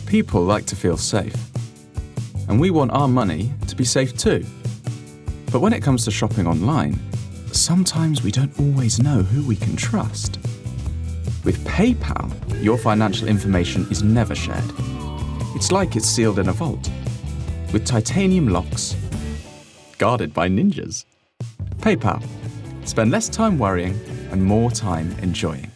People like to feel safe. And we want our money to be safe too. But when it comes to shopping online, sometimes we don't always know who we can trust. With PayPal, your financial information is never shared. It's like it's sealed in a vault, with titanium locks, guarded by ninjas. PayPal. Spend less time worrying and more time enjoying.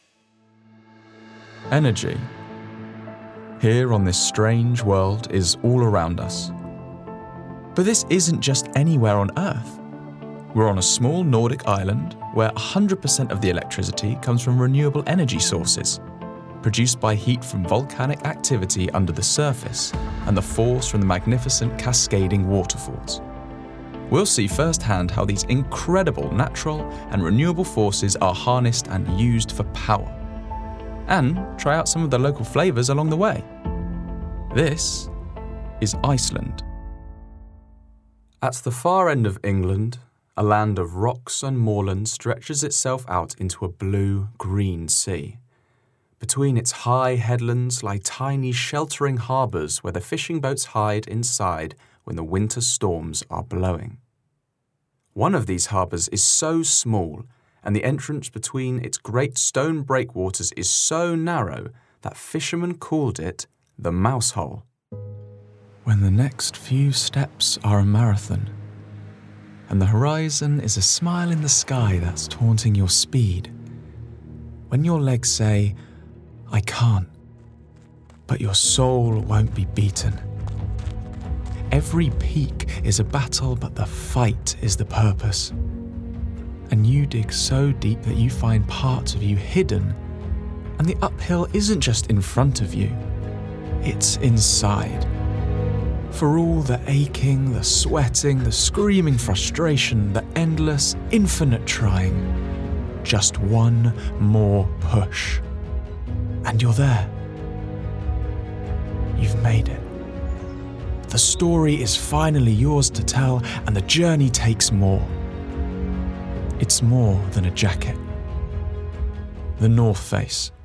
Energy, here on this strange world, is all around us. But this isn't just anywhere on Earth. We're on a small Nordic island where 100% of the electricity comes from renewable energy sources, produced by heat from volcanic activity under the surface and the force from the magnificent cascading waterfalls. We'll see firsthand how these incredible natural and renewable forces are harnessed and used for power, and try out some of the local flavours along the way. This is Iceland. At the far end of England, a land of rocks and moorland stretches itself out into a blue-green sea. Between its high headlands lie tiny sheltering harbours where the fishing boats hide inside when the winter storms are blowing. One of these harbours is so small, and the entrance between its great stone breakwaters is so narrow that fishermen called it the Mouse Hole. When the next few steps are a marathon, and the horizon is a smile in the sky that's taunting your speed. When your legs say, "I can't," but your soul won't be beaten. Every peak is a battle, but the fight is the purpose. And you dig so deep that you find parts of you hidden, and the uphill isn't just in front of you, it's inside. For all the aching, the sweating, the screaming frustration, the endless, infinite trying, just one more push. And you're there. You've made it. The story is finally yours to tell, and the journey takes more. It's more than a jacket. The North Face.